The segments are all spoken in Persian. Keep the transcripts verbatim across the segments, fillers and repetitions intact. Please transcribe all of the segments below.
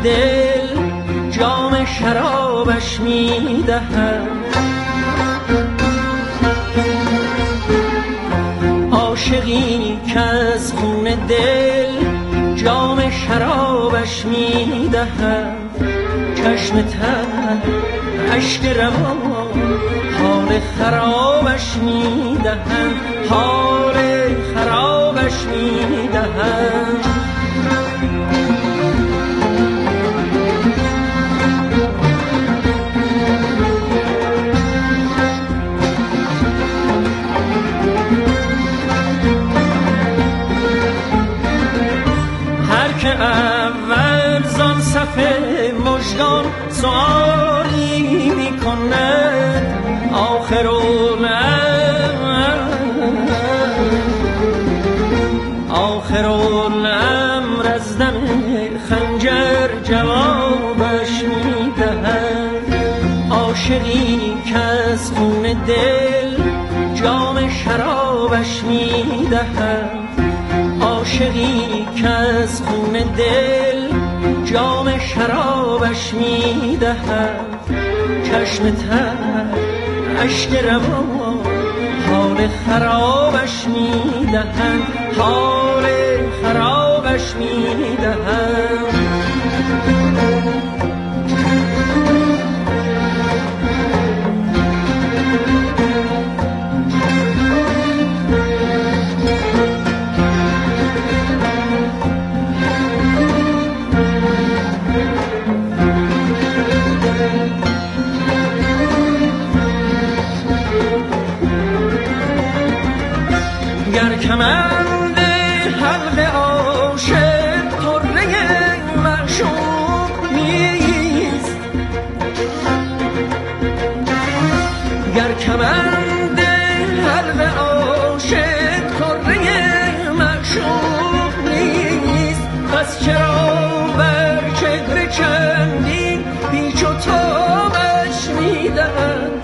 دل جام شرابش میدهم. عاشقی که از خون دل جام شرابش میدهم. چشم تر اشک روان حال خرابش میدهم. حال خرابش میدهم. هر که اول زان صفحه مژگان سؤالی می کند، آخر آخر الامر از دم خنجر جوابش می دهد. عاشقی که از خون دل جام شرابش می دهد. عاشقی که از خون دل جام شرابش می دهد. چشم تر اشک روان حال خرابش می دهند. حال خرابش می دهند. گر کمند حلق عاشق طره معشوق نیست، گر کمند حلق عاشق طره معشوق نیست، پس چرا بر چهره چندین پیچ و تابش میدهند.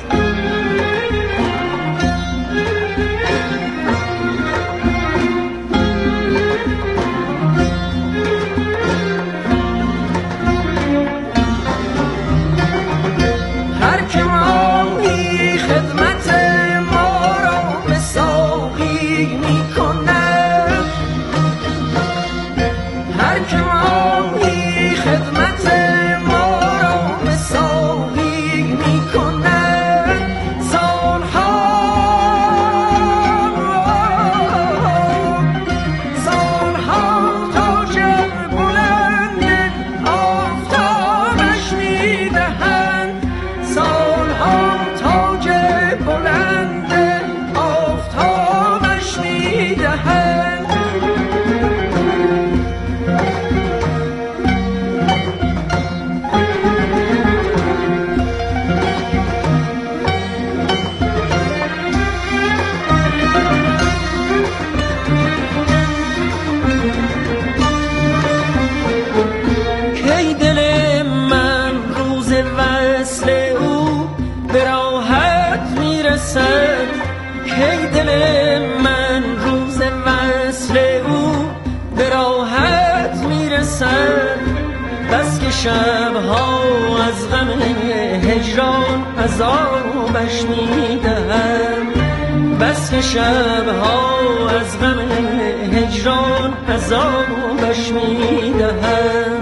کی دل من روز وصل او به راحت میرسد. بس که شبها از غم هجران عذابش میدهم. بس که شبها از غم هجران عذابش میدهم.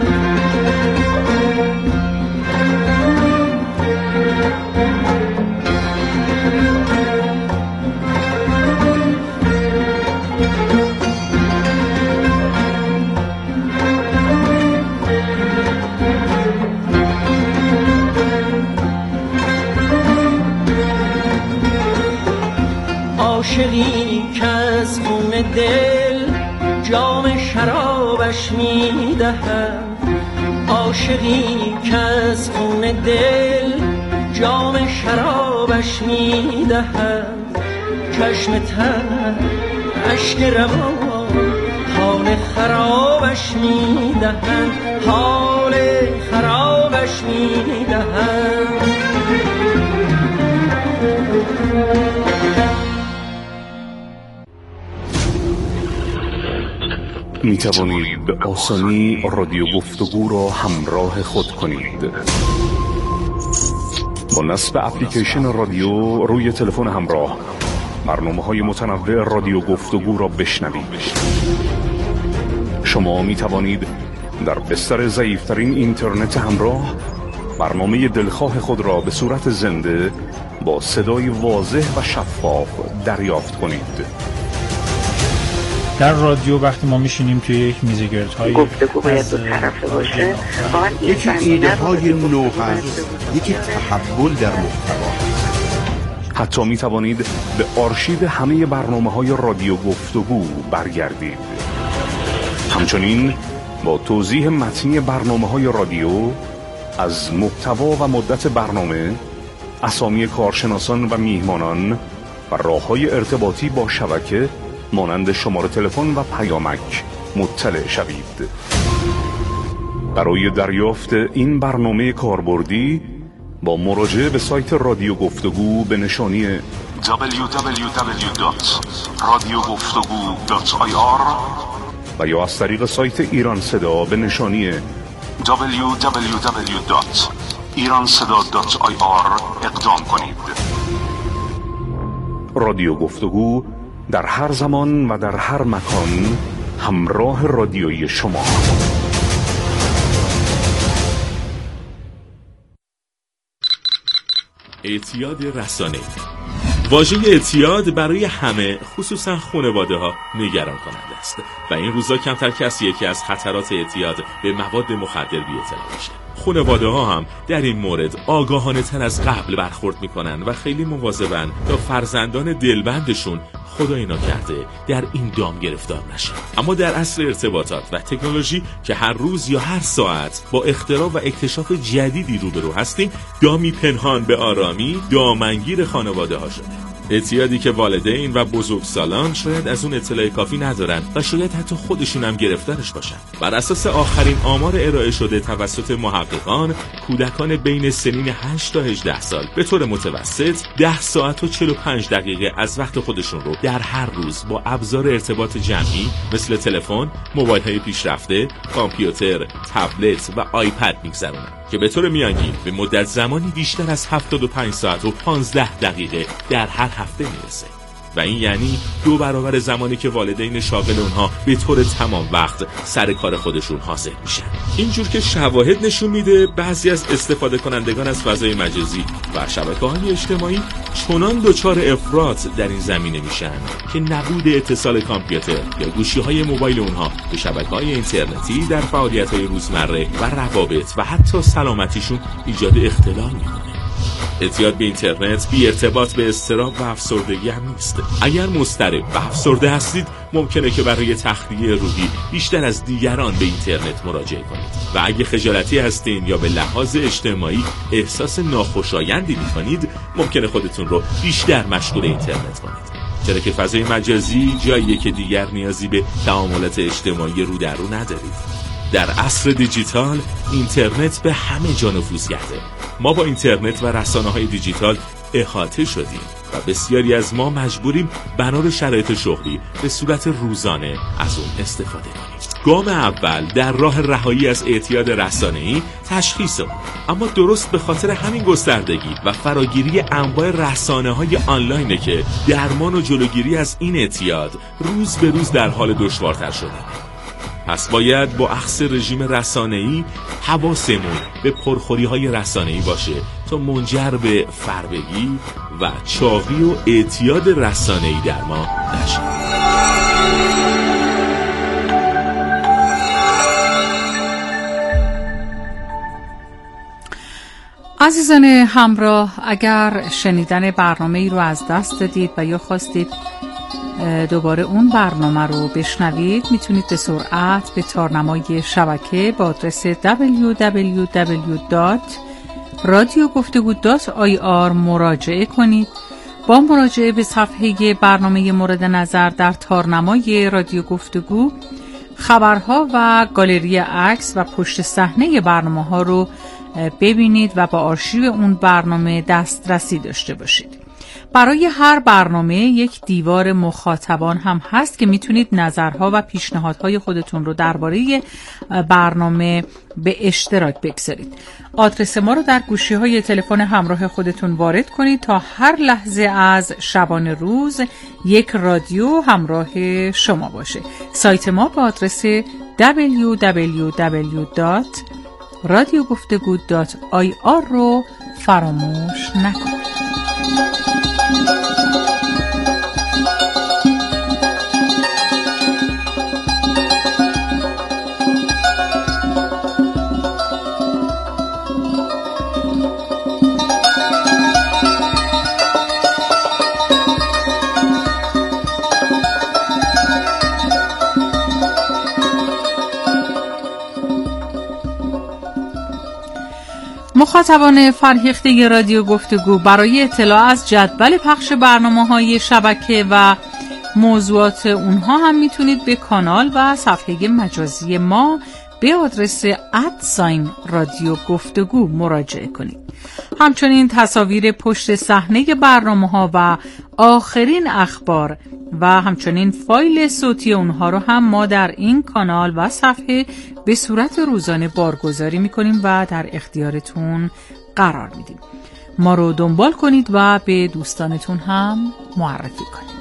عاشقی که از خون دل جام شرابش میدهد. عاشقی که از خون دل جام شرابش میدهد. چشم تر اشک روان حال خرابش میدهند. حال خرابش میدهند. می توانید به آسانی رادیو گفتگو را همراه خود کنید. با نصب اپلیکیشن رادیو روی تلفن همراه برنامه‌های متنوع رادیو گفتگو را بشنوید. شما می توانید در بستر ضعیف‌ترین اینترنت همراه برنامه دلخواه خود را به صورت زنده با صدای واضح و شفاف دریافت کنید. در رادیو وقتی ما میشینیم توی یک میزگردهای گفتگو باید دو طرفه باشه، یکی ایده های نو هست، یکی تحول در محتوا. حتی می توانید به آرشیو همه برنامه های رادیو گفتگو برگردید. همچنین با توضیح متنی برنامه های رادیو از محتوا و مدت برنامه، اسامی کارشناسان و میهمانان و راه‌های ارتباطی با شبکه مانند شماره تلفن و پیامک مطلع شوید. برای دریافت این برنامه کاربردی با مراجعه به سایت رادیو گفتگو به نشانی دبلیو دبلیو دبلیو دات رادیو گفتگو دات آی آر و یا از طریق سایت ایران صدا به نشانی دبلیو دبلیو دبلیو دات ایران صدا دات آی آر اقدام کنید. رادیو گفتگو در هر زمان و در هر مکان همراه رادیویی شما. اعتیاد رسانه‌ای. واژه اعتیاد برای همه، خصوصا خانواده ها، نگران کننده است و این روزا کمتر کسیه که از خطرات اعتیاد به مواد مخدر بی اطلاع باشه. خانواده ها هم در این مورد آگاهانه تر از قبل برخورد میکنن و خیلی مواظبن تا فرزندان دلبندشون خدای نکرده در این دام گرفتار نشه. اما در عصر ارتباطات و تکنولوژی که هر روز یا هر ساعت با اختراع و اکتشاف جدیدی روبرو هستیم، دامی پنهان به آرامی دامنگیر خانواده ها شده. اعتیادی که والدین و بزرگسالان شاید از اون اطلاع کافی ندارن و شاید حتی خودشون هم گرفتارش باشن. بر اساس آخرین آمار ارائه شده توسط محققان، کودکان بین سنین هشت تا هجده سال به طور متوسط ده ساعت و چهل و پنج دقیقه از وقت خودشون رو در هر روز با ابزار ارتباط جمعی مثل تلفن، موبایل‌های پیشرفته، کامپیوتر، تبلت و آیپد میگذرونن که به طور میانگین به مدت زمانی بیشتر از هفتاد و پنج ساعت و پانزده دقیقه در هر هفته میرسه و این یعنی دو برابر زمانی که والدین شاغل اونها به طور تمام وقت سر کار خودشون حاضر میشن. اینجور که شواهد نشون میده بعضی از استفاده کنندگان از فضای مجازی و شبکه‌های اجتماعی چنان دچار افراط در این زمینه میشن که نبود اتصال کامپیوتر یا گوشی‌های موبایل اونها به شبکه‌های اینترنتی در فعالیت‌های روزمره و روابط و حتی سلامتیشون ایجاد اختلال میکنه. اعتیاد به اینترنت بی ارتباط به اضطراب و افسردگی هم نیست. اگر مضطرب و افسرده هستید ممکنه که برای تخلیه روحی بیشتر از دیگران به اینترنت مراجعه کنید و اگه خجالتی هستین یا به لحاظ اجتماعی احساس ناخوشایندی می‌کنید ممکنه خودتون رو بیشتر مشغول اینترنت کنید، چرا که فضای مجازی جاییه که دیگر نیازی به تعاملات اجتماعی رو در رو ندارید. در عصر دیجیتال اینترنت به همه جا نفوذ کرده. ما با اینترنت و رسانه‌های دیجیتال احاطه شدیم و بسیاری از ما مجبوریم بنا شرایط شغلی به صورت روزانه از اون استفاده کنیم. گام اول در راه رهایی از اعتیاد رسانه‌ای تشخیص اون، اما درست به خاطر همین گستردگی و فراگیری انواع رسانه‌های آنلاینه که درمان و جلوگیری از این اعتیاد روز به روز در حال دشوارتر شده. پس باید با اخذ رژیم رسانه‌ای حواسمون به پرخوری‌های رسانه‌ای باشه تا منجر به فربگی و چاقی و اعتیاد رسانه‌ای در ما نشه. عزیزان همراه، اگر شنیدن برنامه‌ای رو از دست دادید و یا خواستید دوباره اون برنامه رو بشنوید، میتونید به سرعت به تارنمای شبکه با آدرس دبلیو دبلیو دبلیو دات رادیو گفتگو دات آی آر مراجعه کنید. با مراجعه به صفحه برنامه مورد نظر در تارنمای رادیو گفتگو، خبرها و گالری عکس و پشت صحنه برنامه ها رو ببینید و با آرشیو اون برنامه دسترسی داشته باشید. برای هر برنامه یک دیوار مخاطبان هم هست که میتونید نظرها و پیشنهادهای خودتون رو درباره برنامه به اشتراک بگذارید. آدرس ما رو در گوشی‌های تلفن همراه خودتون وارد کنید تا هر لحظه از شبانه روز یک رادیو همراه شما باشه. سایت ما با آدرس دبلیو دبلیو دبلیو دات رادیو گفتگو دات آی آر رو فراموش نکنید. مخاطبان فرهیخته رادیو گفتگو برای اطلاع از جدول پخش برنامه‌های شبکه و موضوعات اونها هم میتونید به کانال و صفحه مجازی ما به آدرس ادساین رادیو گفتگو مراجعه کنید. همچنین تصاویر پشت صحنه برنامه‌ها و آخرین اخبار و همچنین فایل صوتی اونها رو هم ما در این کانال و صفحه به صورت روزانه بارگذاری میکنیم و در اختیارتون قرار میدیم. ما رو دنبال کنید و به دوستانتون هم معرفی کنید.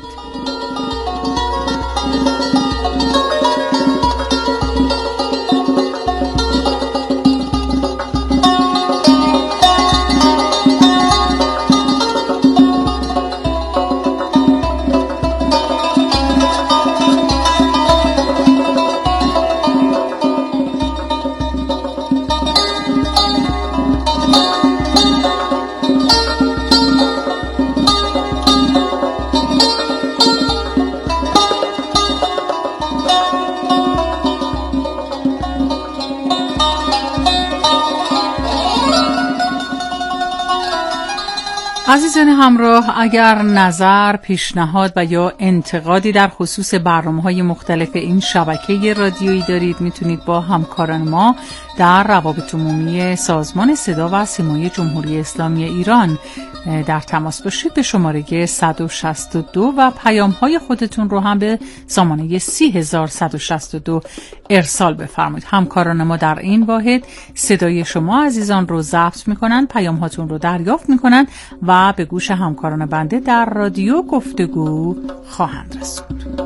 عزیزان همراه، اگر نظر، پیشنهاد و یا انتقادی در خصوص برنامه‌های مختلف این شبکه رادیویی دارید، میتونید با همکاران ما در روابط عمومی سازمان صدا و سیمای جمهوری اسلامی ایران در تماس باشید. به شماره صد و شصت و دو و پیام‌های خودتون رو هم به سامانه سی هزار و صد و شصت و دو ارسال بفرمایید. همکاران ما در این واحد صدای شما عزیزان رو ضبط میکنن، پیام‌هاتون رو دریافت میکنن و به گوش همکاران بنده در رادیو گفتگو خواهند رسوند.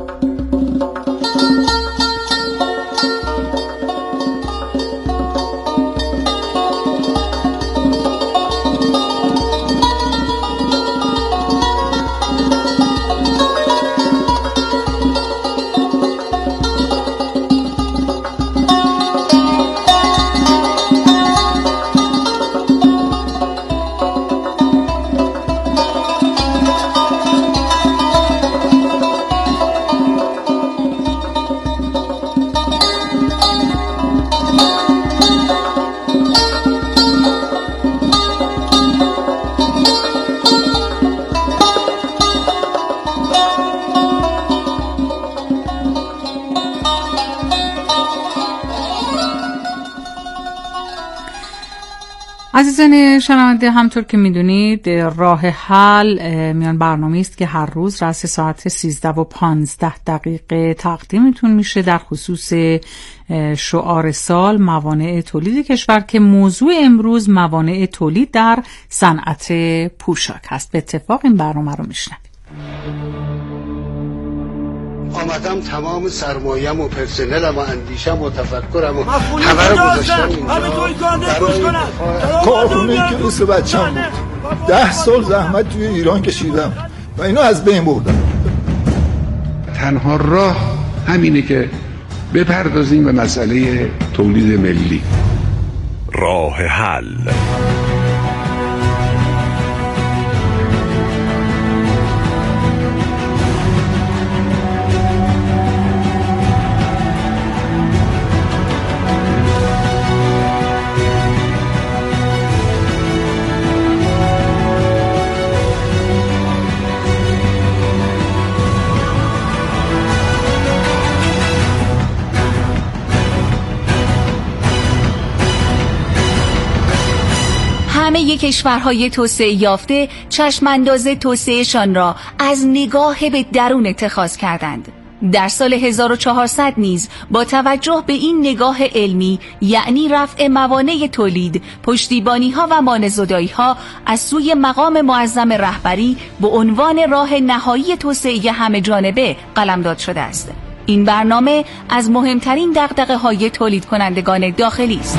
عزیزان شنونده، همطور که میدونید راه حل میان برنامه‌ای است که هر روز رأس ساعت سیزده و پانزده دقیقه تقدیمتون میشه در خصوص شعار سال موانع تولید کشور که موضوع امروز موانع تولید در صنعت پوشاک هست. به اتفاق این برنامه رو میشنوید. آمدم تمام سرمایه‌ام و پرسنلم و اندیشم و تفکرم و همه رو گذاشتم اینجا. کارخونه کلاس بچه‌م بود. ده سال زحمت توی ایران کشیدم و اینو از بین بردم. تنها راه همینه که بپردازیم به مسئله تولید ملی. راه حل. همه کشورهای توسعه یافته چشمانداز توسعهشان را از نگاه به درون اتخاذ کردند. در سال هزار و چهارصد نیز با توجه به این نگاه علمی، یعنی رفع موانع تولید، پشتیبانی‌ها و مانع‌زدایی‌ها از سوی مقام معظم رهبری به عنوان راه نهایی توسعه همه جانبه قلمداد شده است. این برنامه از مهمترین دغدغه‌های تولید کنندگان داخلی است.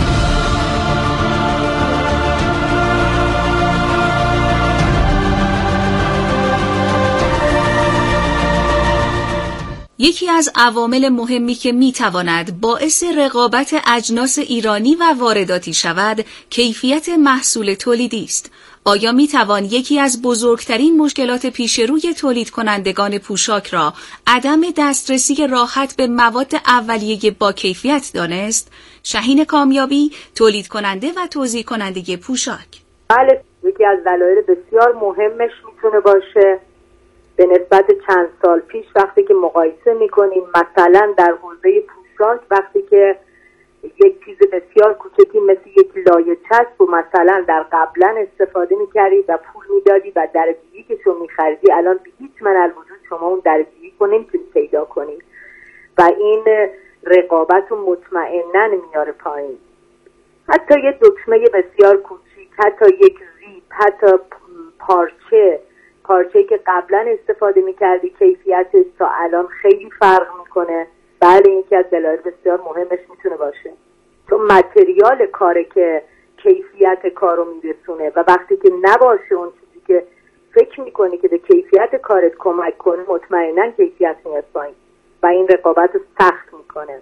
یکی از عوامل مهمی که میتواند باعث رقابت اجناس ایرانی و وارداتی شود، کیفیت محصول تولیدی است. آیا میتوان یکی از بزرگترین مشکلات پیش روی تولید کنندگان پوشاک را عدم دسترسی راحت به مواد اولیه با کیفیت دانست؟ شهین کامیابی، تولید کننده و توزیع کننده پوشاک. بله، یکی از دلایل بسیار مهمش میتونه باشه به نسبت چند سال پیش وقتی که مقایسه میکنیم، مثلا در حوزه پوشاک وقتی که یک چیز بسیار کوچکی مثل یک لایه چسب و مثلا در قبلا استفاده میکردی و پول میدادی و در دیگی که شما میخریدی، الان به هیچ منال وجود شما اون در دیگی رو نمیتونی پیدا کنی و این رقابت رو مطمئناً میاره پایین. حتی یک دکمه بسیار کوچیک، حتی یک زیپ، حتی پارچه پارچه‌ای که قبلا استفاده می‌کردی کیفیتش تا الان خیلی فرق می‌کنه. بله، این یکی از دلایل بسیار مهمش میتونه باشه، چون متریال کاره که کیفیت کار رو میرسونه و وقتی که نباشه اون چیزی که فکر می‌کنی که به کیفیت کارت کمک کنه، مطمئناً کیفیت میاد پایین و این رقابت رو سخت می‌کنه.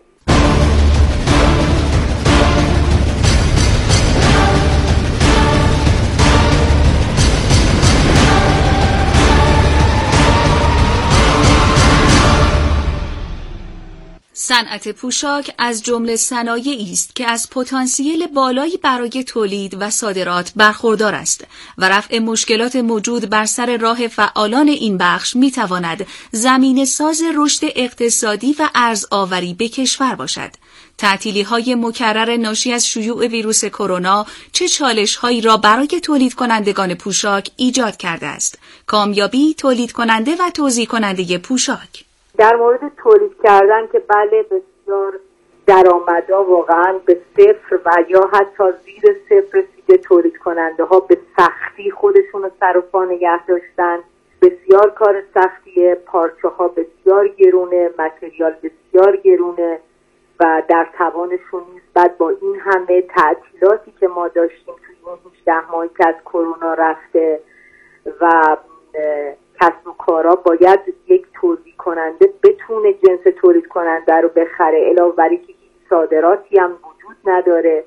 صنعت پوشاک از جمله صنایعی است که از پتانسیل بالایی برای تولید و صادرات برخوردار است و رفع مشکلات موجود بر سر راه فعالان این بخش میتواند زمینه ساز رشد اقتصادی و ارزآوری به کشور باشد. تعطیلی‌های مکرر ناشی از شیوع ویروس کرونا چه چالش‌هایی را برای تولید کنندگان پوشاک ایجاد کرده است؟ کامیابی، تولید کننده و توزیع کننده پوشاک. در مورد تولید کردن که بله، بسیار درآمدها واقعا به صفر و یا حتی زیر صفر رسیده. تولید کننده ها به سختی خودشون رو سر و پا نگه داشتن. بسیار کار سختیه، پارچه ها بسیار گرونه، متریال بسیار گرونه و در توانشون نیست. بعد با این همه تعطیلاتی که ما داشتیم توی این هجده ماهی که از کرونا رفته و کسب و کارا باید یک توزیع کننده بتونه جنس تولید کننده رو بخره، علاوه بر اینکه صادراتی هم وجود نداره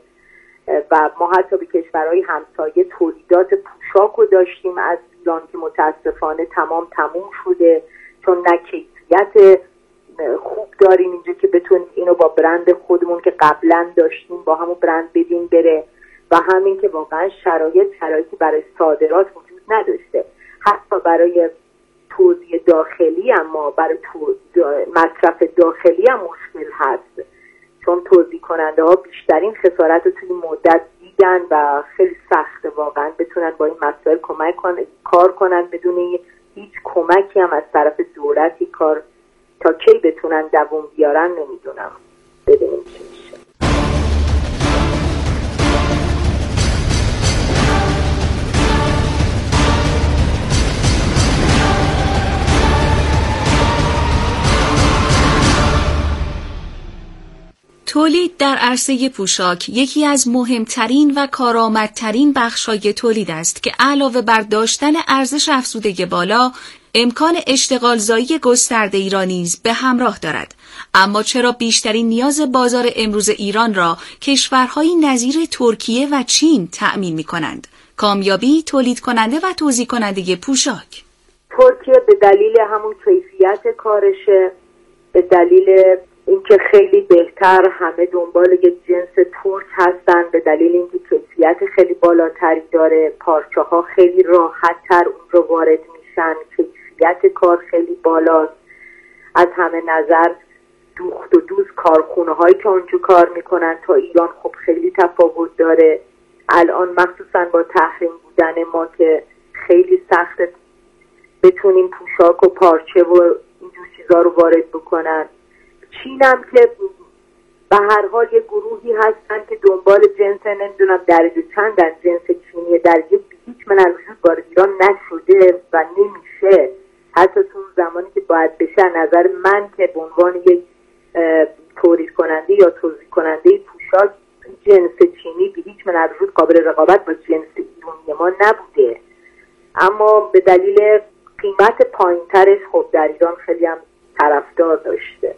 و ما حتی به کشورهای همسایه تولیدات پوشاک رو داشتیم از ایران که متاسفانه تمام تموم شده، چون نه کیفیت خوب داریم اینجا که بتونیم اینو با برند خودمون که قبلا داشتیم با همون برند بدیم بره و همین که واقعا شرایط شرایطی برای صادرات وجود نداشته. حتی برای توزیع داخلی اما برای مصرف داخلی هم مشکل هست، چون توزیع کننده ها بیشترین خسارت رو توی مدت دیدن و خیلی سخته واقعا بتونن با این مسائل کمک کنن، کار کنن بدون هیچ کمکی هم از طرف دولتی. کار تا کی بتونن دوام بیارن نمیدونم، ببینیم چی میشه. تولید در عرصه پوشاک یکی از مهمترین و کارآمدترین بخش‌های تولید است که علاوه بر داشتن ارزش افزوده بالا، امکان اشتغالزایی گسترده‌ای را نیز به همراه دارد. اما چرا بیشترین نیاز بازار امروز ایران را کشورهای نظیر ترکیه و چین تأمین می‌کنند؟ کامیابی، تولید کننده و توزیع کننده پوشاک. ترکیه به دلیل همون کیفیت کارشه، به دلیل اینکه خیلی بهتر همه دنبال یه جنس ترک هستن، به دلیل اینکه کیفیت خیلی بالاتری داره، پارچه ها خیلی راحت تر اونجا وارد میشن، کیفیت کار خیلی بالاست. از همه نظر دوخت و دوز کارخونه هایی که اونجا کار میکنن تا ایران خب خیلی تفاوت داره. الان مخصوصا با تحریم بودن ما که خیلی سخته بتونیم پوشاک و پارچه و اینجور چیزا رو وارد بکنن. چین هم که به هر حال یه گروهی هستن که دنبال جنس نمیدونم درجه چند از جنس چینی درجه هیچ من از وجود وارد ایران نشده و نمیشه، حتی تو زمانی که باید بشه. نظر من که به عنوان یک تولید کننده یا توزیع کننده پوشاک جنس چینی به هیچ من از وجود قابل رقابت با جنس ایرانی ما نبوده، اما به دلیل قیمت پایینترش خب در ایران خیلی هم طرفدار داشته.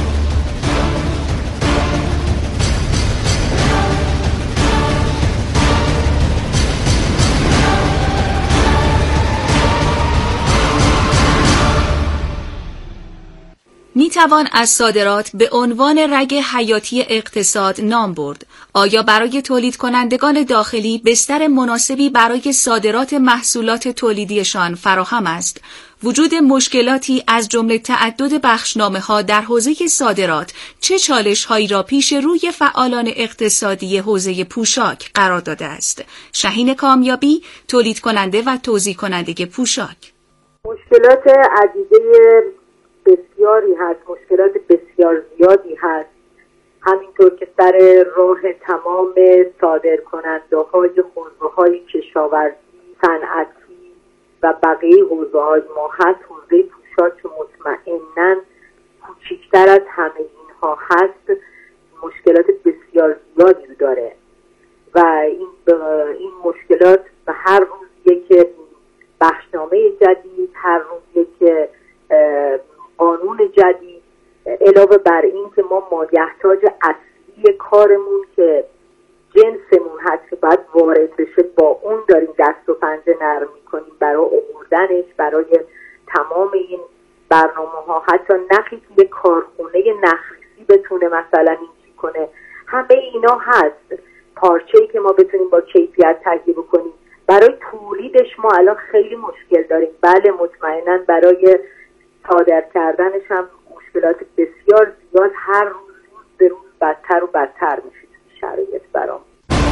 می توان از صادرات به عنوان رگ حیاتی اقتصاد نام برد. آیا برای تولید کنندگان داخلی بستر مناسبی برای صادرات محصولات تولیدیشان فراهم است؟ وجود مشکلاتی از جمله تعدد بخشنامه‌ها در حوزه صادرات چه چالش‌هایی را پیش روی فعالان اقتصادی حوزه پوشاک قرار داده است؟ شهین کامیابی، تولید کننده و توزیع کننده پوشاک. مشکلات عدیده بسیاری هست، مشکلات بسیار زیادی هست، همینطور که سر راه تمام صادر کننده های حوزه های کشاورزی، صنعتی و بقیه حوزه های ما هست. حوزه پوشاک مطمئناً کوچکتر از همه اینها هست، مشکلات بسیار زیادی داره و این این مشکلات به هر روز یک بخشنامه جدید، هر روز یک قانون جدید، علاوه بر این که ما مایحتاج اصلی کارمون که جنسمون هست که باید وارد بشه با اون داریم دست و پنجه نرم میکنیم برای آوردنش، برای تمام این برنامه ها. حتی نخی که یک کارخونه نخریسی بتونه مثلا این چی کنه، همه اینا هست. پارچه‌ای که ما بتونیم با کیفیت تهیه بکنیم، برای تولیدش ما الان خیلی مشکل داریم. بله مطمئنا برای صادر کردنش هم مشکلات بسیار زیاد، هر روز روز به روز بدتر و بدتر میشه شرایط برام.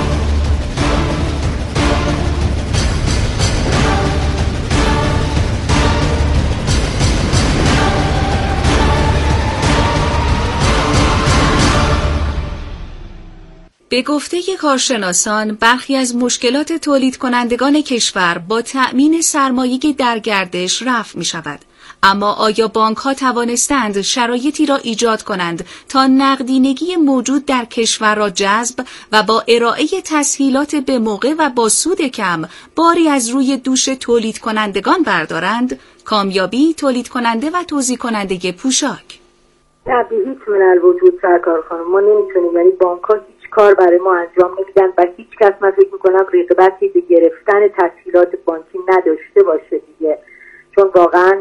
به گفته کارشناسان، برخی از مشکلات تولید کنندگان کشور با تأمین سرمایه در گردش رفع می شود. اما آیا بانک ها توانستند شرایطی را ایجاد کنند تا نقدینگی موجود در کشور را جذب و با ارائه تسهیلات به موقع و با سود کم باری از روی دوش تولید کنندگان بردارند؟ کامیابی، تولید کننده و توزیع کننده پوشاک. نه به هیچ منال وجود سرکار خانم، ما نمیتونیم، یعنی بانک ها هیچ کار برای ما انجام نمیدن و هیچ کس من فکر میکنم رغبتی به گرفتن تسهیلات بانکی نداشته باشه دیگه، چون واقعا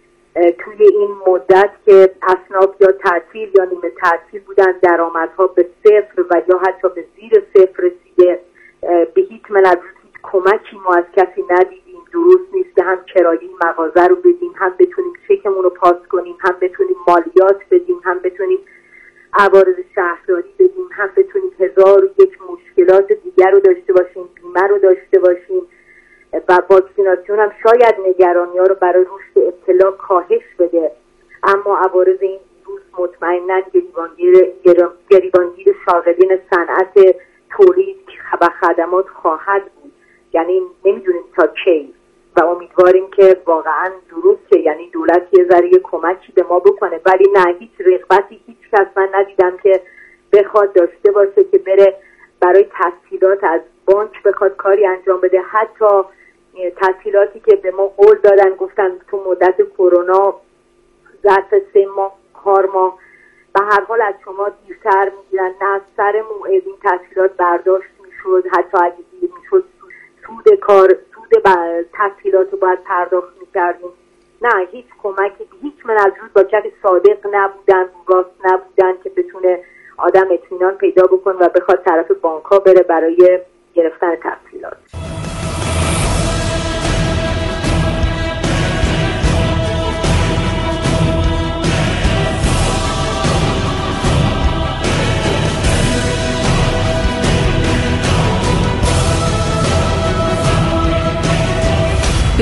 توی این مدت که اصناف یا تعطیل یا نیمه تعطیل بودن، درآمدها به صفر و یا حتی به زیر صفر رسیده، به هیچ منال هیچ کمکی ما از کسی ندیدیم. درست نیست که هم کرایه مغازه رو بدیم، هم بتونیم چکمون رو پاس کنیم، هم بتونیم مالیات بدیم، هم بتونیم عوارض شهرداری بدیم، هم بتونیم هزار و یک مشکلات دیگر رو داشته باشیم، بیمه رو داشته باشیم و واکسیناسیون هم شاید نگرانی ها رو برای رشد ابتلا کاهش بده، اما عوارض این روز مطمئناً گریبانگیر گریبانگیر شاغلین صنعت تولید و خدمات خواهد بود. یعنی نمیدونیم تا کی و امیدواریم که واقعاً درسته، یعنی دولت یه ذره کمکی به ما بکنه، ولی نه هیچ رغبتی هیچ کس من ندیدم که بخواد داشته باشه که بره برای تسهیلات از بانک بخواد کاری انجام بده. حتی تسهیلاتی که به ما قول دادن، گفتن تو مدت کرونا ظرف سه ماه چهار ماه به هر حال از شما دیرتر میگیرن، نه از سر موعد این تسهیلات برداشت میشد، حتی اگه دیر میشد سود کار سود تسهیلات رو باید پرداخت میکردیم. نه هیچ کمکی، هیچ من از روز با کسی صادق نبودن، راست نبودن که بتونه آدم اطمینان پیدا بکنه و بخواد طرف بانک ها بره برای گرفتن تسهیلات.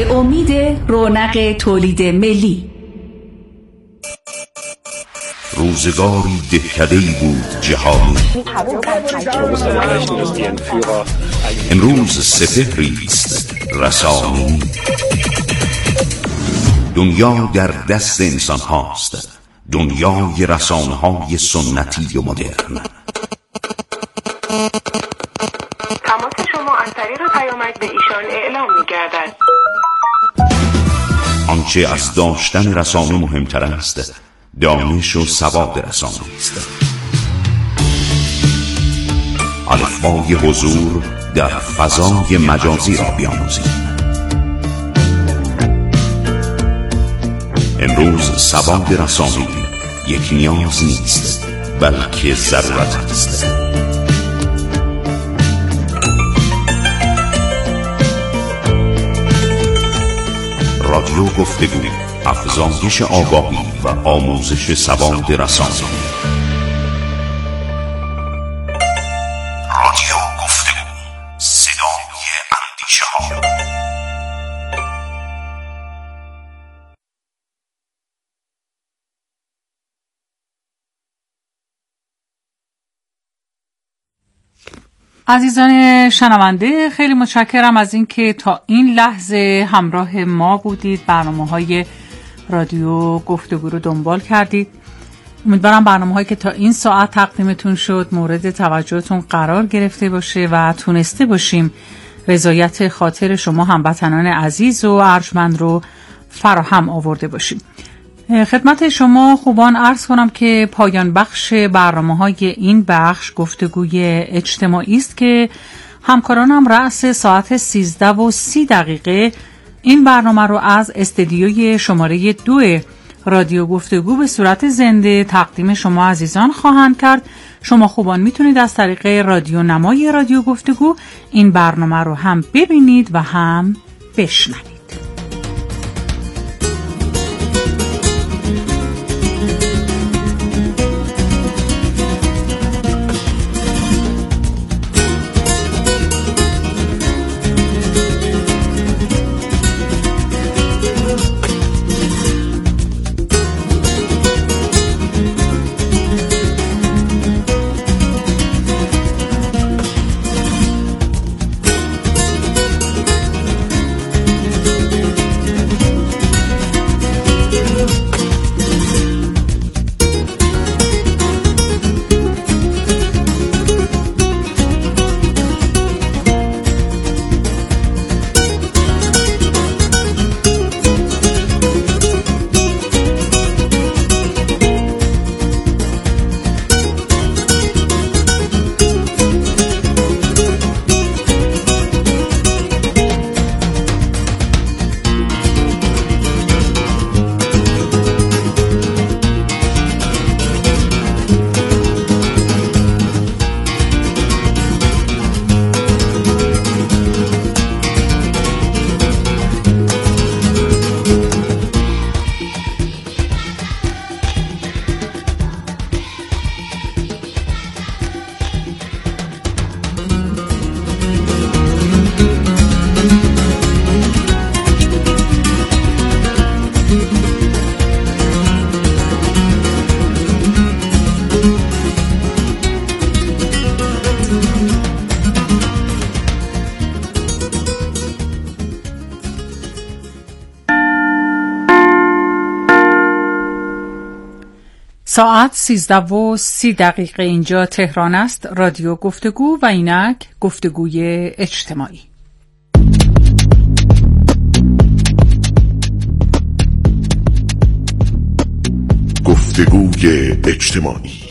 به امید رونق تولید ملی. روزگاری دهکده‌ای بود جهانی، امروز سپهری است رسانی. دنیا در دست انسان هاست، دنیای رسانه های سنتی و مدرن. تماس شما از طریق پیامک به ایشان اعلام می گردد. آنچه از داشتن رسانه مهمتر است، دانش و سواد رسانه است. الفبای حضور در فضای مجازی را بیاموزید. امروز سواد رسانه‌ای یک نیاز نیست، بلکه ضرورت است. رادیو گفتگو، افزایش آگاهی و آموزش سواد رسانه‌ای. رادیو گفتگو، صدای اندیشه ها. عزیزان شنونده، خیلی متشکرم از اینکه تا این لحظه همراه ما بودید، برنامه‌های رادیو گفتگو رو دنبال کردید. امیدوارم برنامه‌هایی که تا این ساعت تقدیمتون شد مورد توجهتون قرار گرفته باشه و تونسته باشیم رضایت خاطر شما هموطنان عزیز و ارجمند رو فراهم آورده باشیم. خدمت شما خوبان عرض کنم که پایان بخش برنامه‌های این بخش گفتگوی اجتماعی است که همکارانم رأس ساعت سیزده و سی دقیقه این برنامه رو از استدیوی شماره دو رادیو گفتگو به صورت زنده تقدیم شما عزیزان خواهند کرد. شما خوبان میتونید از طریق رادیو نمای رادیو گفتگو این برنامه رو هم ببینید و هم بشنوید. ساعت سیزده و سی دقیقه اینجا تهران است. رادیو گفتگو و اینک گفتگوی اجتماعی. گفتگوی اجتماعی